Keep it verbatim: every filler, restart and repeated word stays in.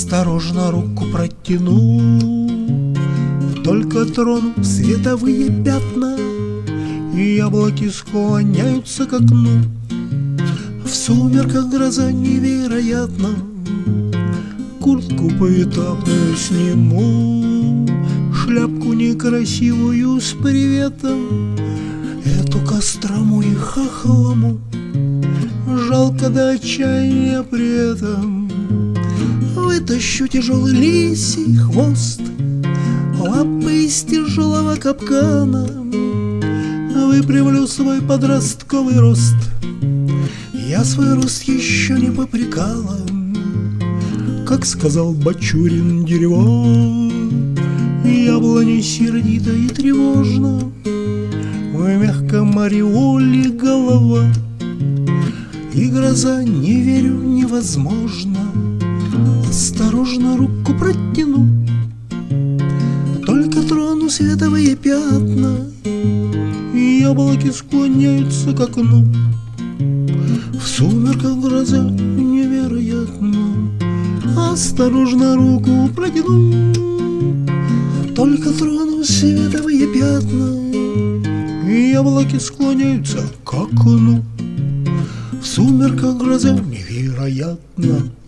Осторожно руку протяну, только трону световые пятна, и яблоки склоняются к окну. В сумерках гроза невероятна, куртку поэтапную сниму, шляпку некрасивую с приветом, эту кострому и хохлому жалко до отчаяния при этом. Вытащу тяжелый лисий хвост, лапы из тяжелого капкана, выпрямлю свой подростковый рост. Я свой рост еще не попрекала, как сказал Бачурин, дерево яблони сердито и тревожно, в мягком ореоле голова, и гроза, не верю, невозможно. Осторожно руку протяну, только трону световые пятна, и яблоки склоняются к окну. В сумерках гроза невероятна. Осторожно руку протяну, только трону световые пятна, и яблоки склоняются к окну. В сумерках гроза невероятна.